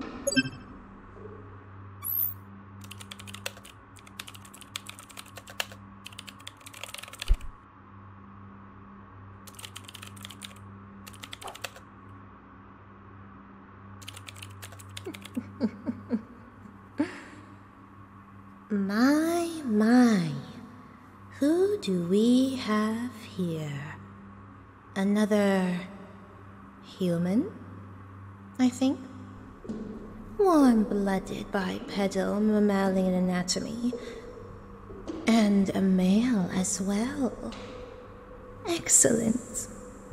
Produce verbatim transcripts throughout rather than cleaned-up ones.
My, my, who do we have here? Another human, I think? Warm-blooded bipedal mammalian anatomy. And a male as well. Excellent.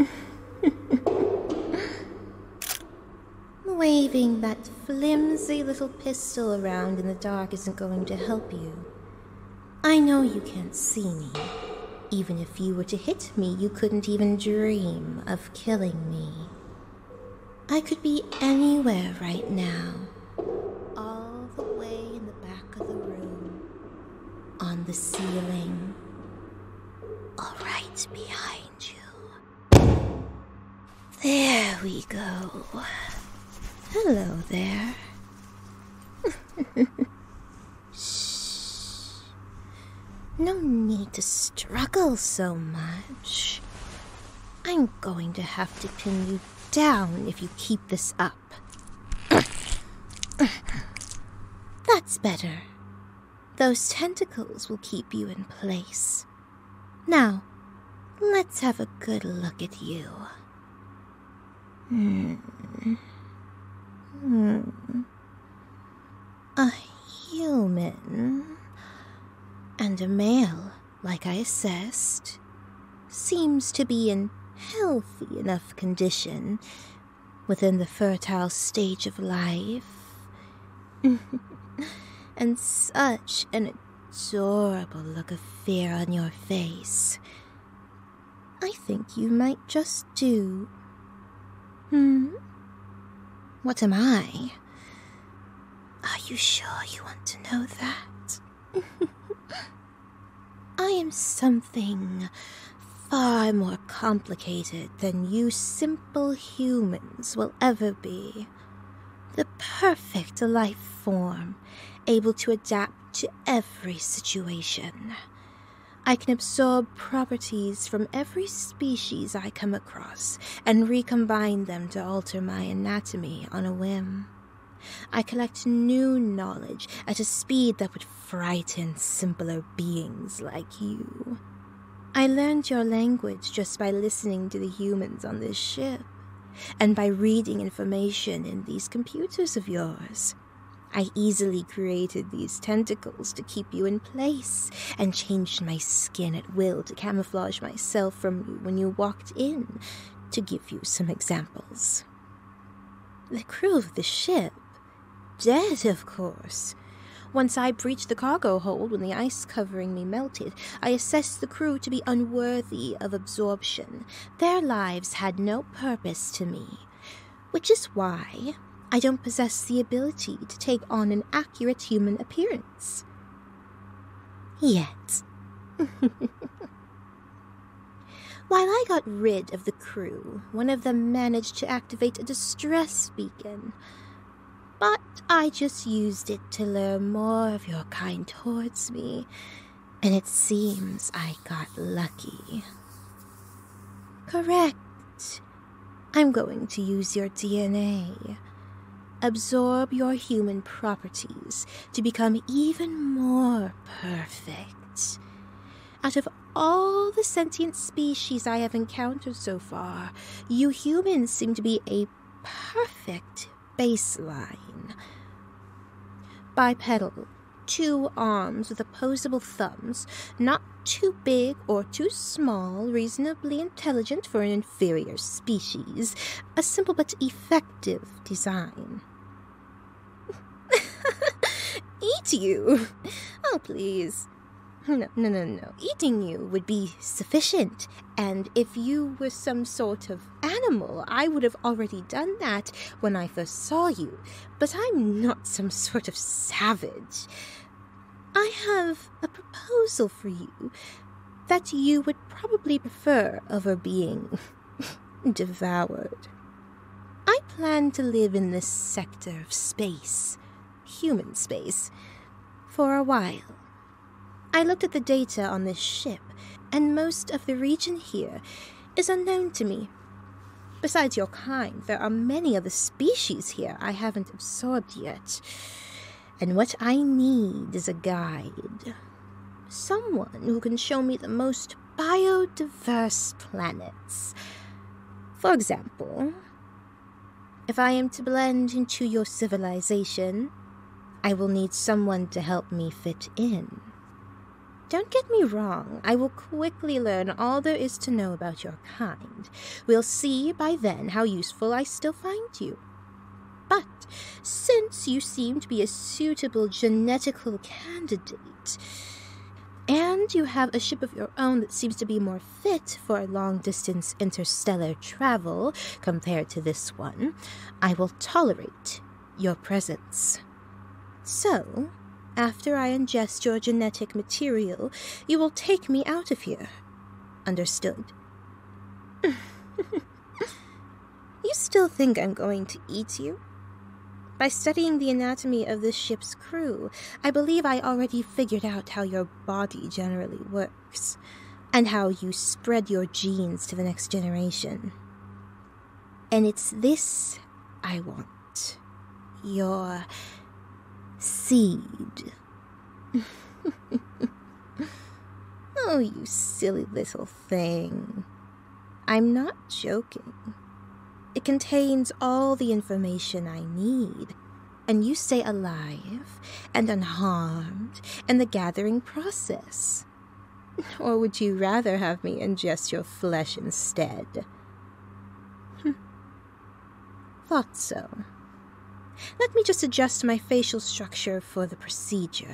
Waving that flimsy little pistol around in the dark isn't going to help you. I know you can't see me. Even if you were to hit me, you couldn't even dream of killing me. I could be anywhere right now. All the way in the back of the room. On the ceiling. All right behind you. There we go. Hello there. Shh. No need to struggle so much. I'm going to have to pin you down if you keep this up. That's better. Those tentacles will keep you in place. Now, let's have a good look at you. Hmm. Hmm. A human. And a male, like I assessed, seems to be in healthy enough condition within the fertile stage of life. And such an adorable look of fear on your face. I think you might just do. Hmm? What am I? Are you sure you want to know that? I am something far more complicated than you simple humans will ever be. The perfect life form, able to adapt to every situation. I can absorb properties from every species I come across and recombine them to alter my anatomy on a whim. I collect new knowledge at a speed that would frighten simpler beings like you. I learned your language just by listening to the humans on this ship, and by reading information in these computers of yours. I easily created these tentacles to keep you in place, and changed my skin at will to camouflage myself from you when you walked in, to give you some examples. The crew of the ship, dead of course. Once I breached the cargo hold when the ice covering me melted, I assessed the crew to be unworthy of absorption. Their lives had no purpose to me, which is why I don't possess the ability to take on an accurate human appearance. Yet. While I got rid of the crew, one of them managed to activate a distress beacon. But I just used it to lure more of your kind towards me, and it seems I got lucky. Correct. I'm going to use your D N A. Absorb your human properties to become even more perfect. Out of all the sentient species I have encountered so far, you humans seem to be a perfect baseline. Bipedal, two arms with opposable thumbs, not too big or too small, reasonably intelligent for an inferior species, a simple but effective design. Eat you? Oh, please. No, no, no, no. Eating you would be sufficient, and if you were some sort of animal, I would have already done that when I first saw you, but I'm not some sort of savage. I have a proposal for you that you would probably prefer over being devoured. I plan to live in this sector of space, human space, for a while. I looked at the data on this ship, and most of the region here is unknown to me. Besides your kind, there are many other species here I haven't absorbed yet. And what I need is a guide. Someone who can show me the most biodiverse planets. For example, if I am to blend into your civilization, I will need someone to help me fit in. Don't get me wrong, I will quickly learn all there is to know about your kind. We'll see by then how useful I still find you. But since you seem to be a suitable genetical candidate, and you have a ship of your own that seems to be more fit for long-distance interstellar travel compared to this one, I will tolerate your presence. So, after I ingest your genetic material, you will take me out of here. Understood? You still think I'm going to eat you? By studying the anatomy of this ship's crew, I believe I already figured out how your body generally works, and how you spread your genes to the next generation. And it's this I want. Your seed. Oh, you silly little thing. I'm not joking. It contains all the information I need, and you stay alive and unharmed in the gathering process. Or would you rather have me ingest your flesh instead? Hm. Thought so. Let me just adjust my facial structure for the procedure.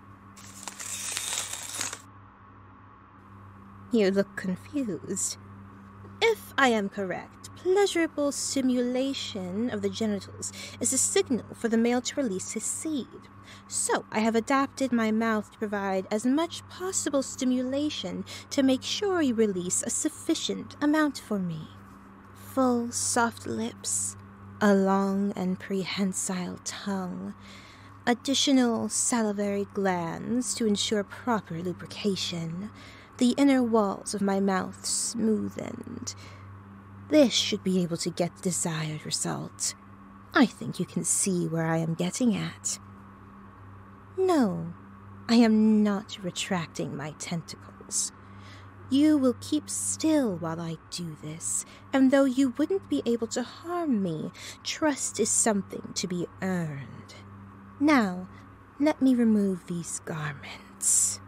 You look confused. If I am correct, pleasurable stimulation of the genitals is a signal for the male to release his seed. So I have adapted my mouth to provide as much possible stimulation to make sure you release a sufficient amount for me. Full, soft lips, a long and prehensile tongue, additional salivary glands to ensure proper lubrication, the inner walls of my mouth smoothened. This should be able to get the desired result. I think you can see where I am getting at. No, I am not retracting my tentacles. You will keep still while I do this, and though you wouldn't be able to harm me, trust is something to be earned. Now, let me remove these garments.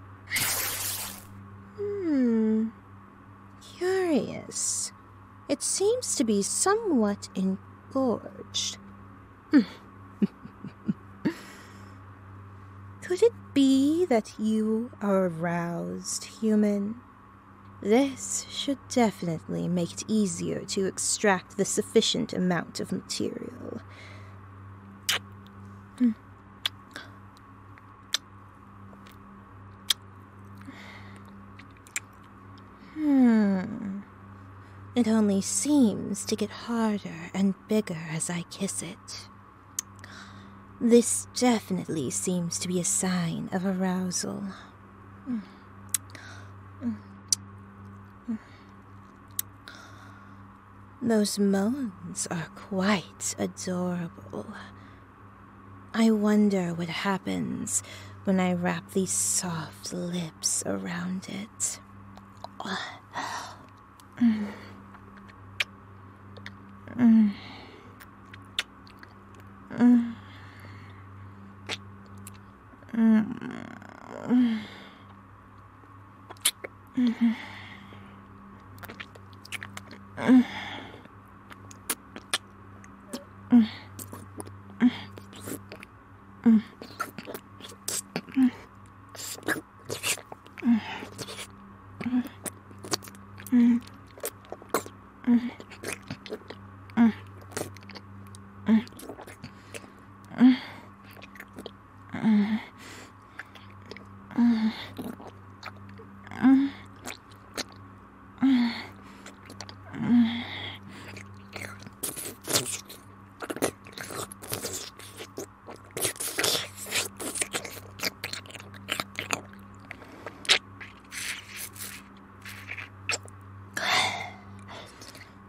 Hmm, curious. It seems to be somewhat engorged. Could it be that you are aroused, human? This should definitely make it easier to extract the sufficient amount of material. Hmm. It only seems to get harder and bigger as I kiss it. This definitely seems to be a sign of arousal. Those moans are quite adorable. I wonder what happens when I wrap these soft lips around it. Mm. Mm. Mm. Mm. Mm. Mm.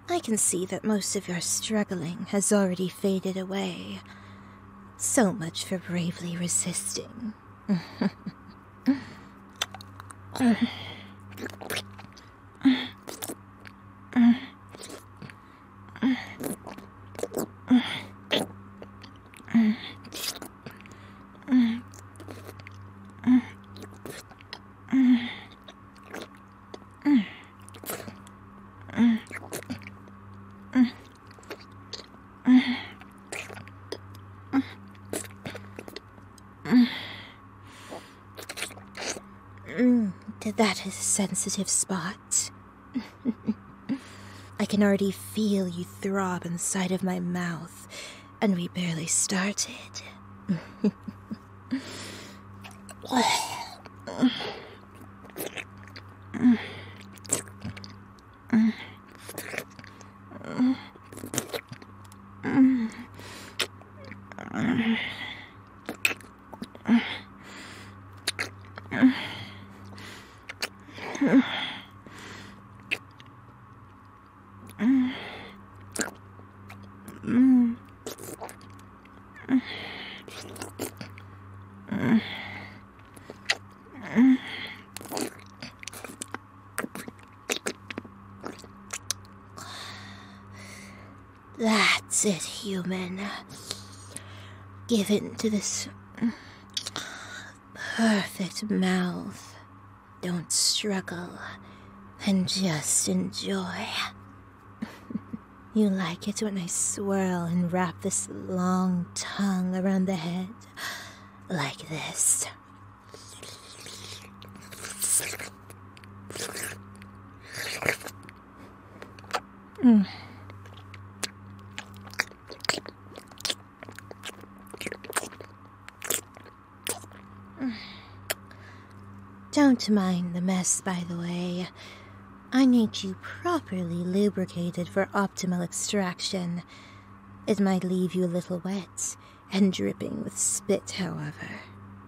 I can see that most of your struggling has already faded away. So much for bravely resisting. That is a sensitive spot. I can already feel you throb inside of my mouth, and we barely started. That's it, human. Give in to this perfect mouth. Don't struggle, and just enjoy. You like it when I swirl and wrap this long tongue around the head, like this. Mm. Don't mind the mess, by the way. I need you properly lubricated for optimal extraction. It might leave you a little wet and dripping with spit, however.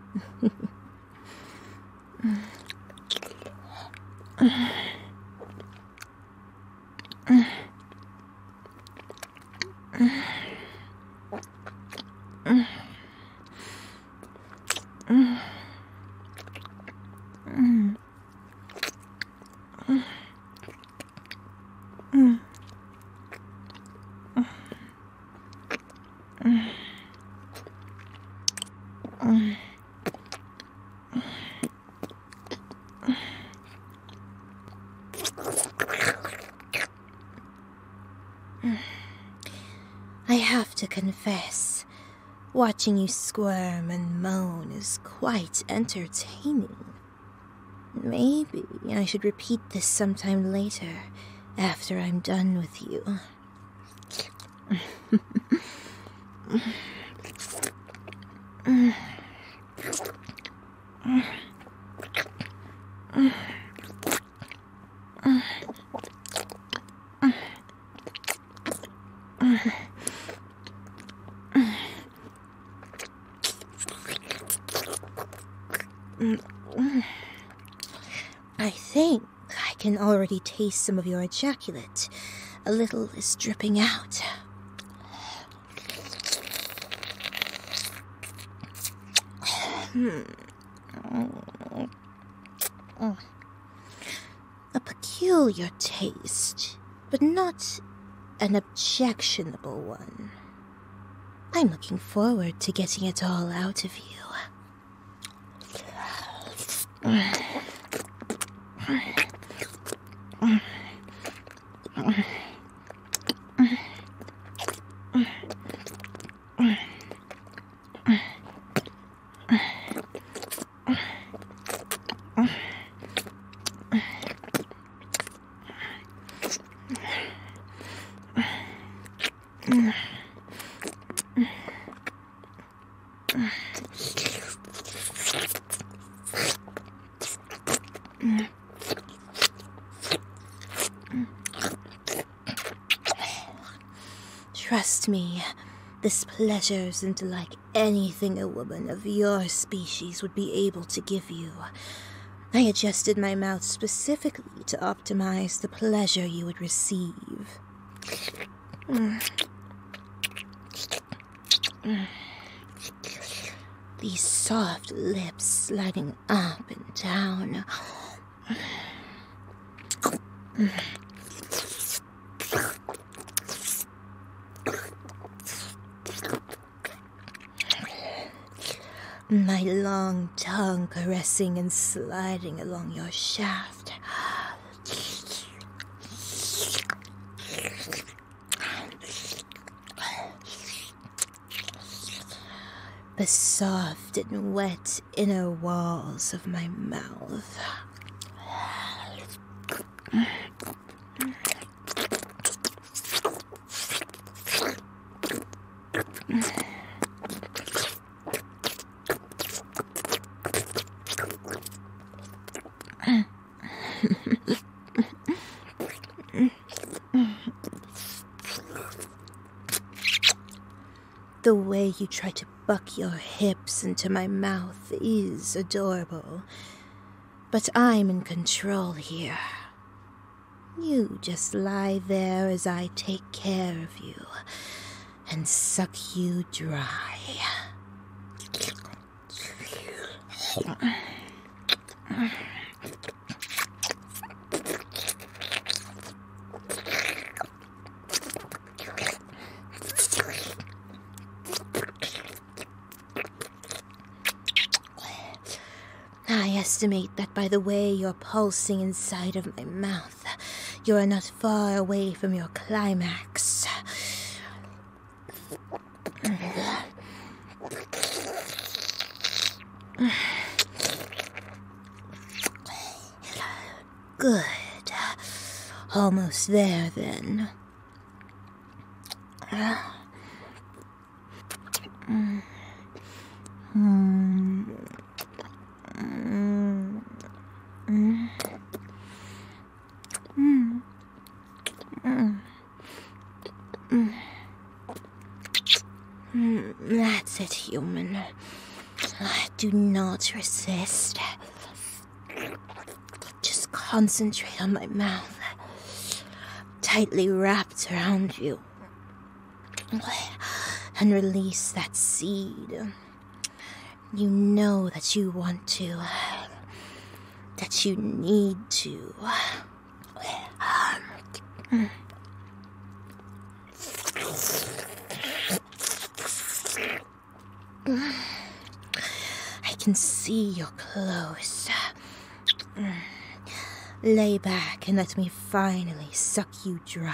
I have to confess, watching you squirm and moan is quite entertaining. Maybe I should repeat this sometime later, after I'm done with you. I think I can already taste some of your ejaculate. A little is dripping out. Hmm. A peculiar taste, but not an objectionable one. I'm looking forward to getting it all out of you. Trust me, this pleasure isn't like anything a woman of your species would be able to give you. I adjusted my mouth specifically to optimize the pleasure you would receive. These soft lips sliding up and down. My long tongue caressing and sliding along your shaft. The soft and wet inner walls of my mouth. The way you try to buck your hips into my mouth is adorable, but I'm in control here. You just lie there as I take care of you and suck you dry. I estimate that by the way you're pulsing inside of my mouth, you are not far away from your climax. Good. Almost there, then. Mm. Mm. Mm. Mm. Mm. Mm. Mm. That's it, human. Do not resist. Just concentrate on my mouth, tightly wrapped around you, and release that seed. You know that you want to, that you need to. I can see you're close. Lay back and let me finally suck you dry.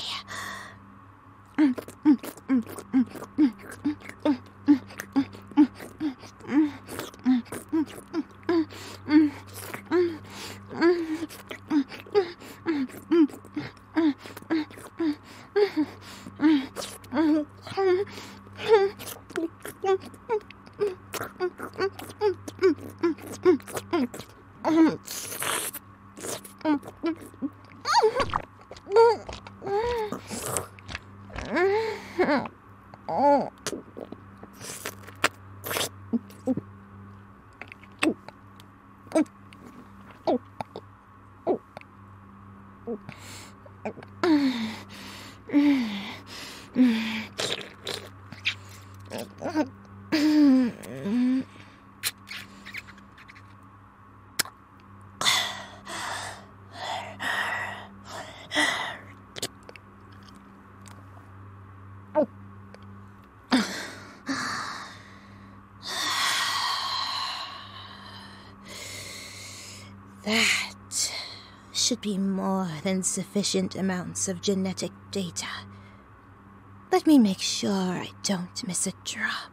That should be more than sufficient amounts of genetic data. Let me make sure I don't miss a drop.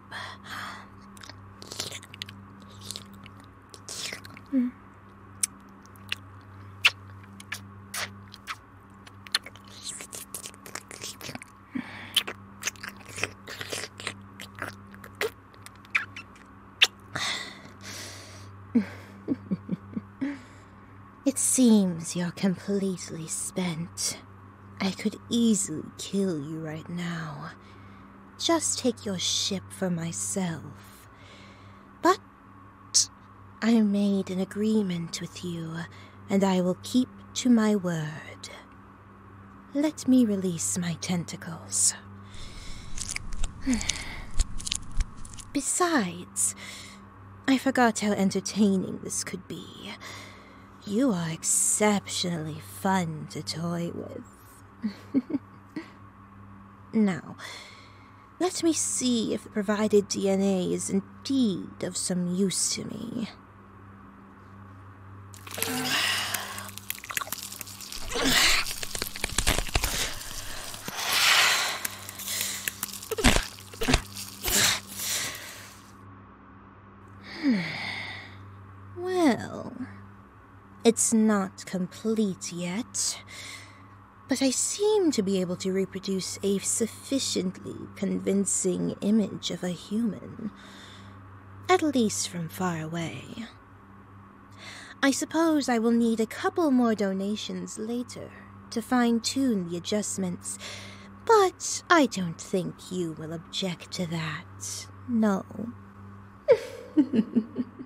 Mm. It seems you're completely spent. I could easily kill you right now. Just take your ship for myself. But I made an agreement with you, and I will keep to my word. Let me release my tentacles. Besides, I forgot how entertaining this could be. You are exceptionally fun to toy with. Now, let me see if the provided D N A is indeed of some use to me. Well, it's not complete yet, but I seem to be able to reproduce a sufficiently convincing image of a human, at least from far away. I suppose I will need a couple more donations later to fine-tune the adjustments, but I don't think you will object to that, no.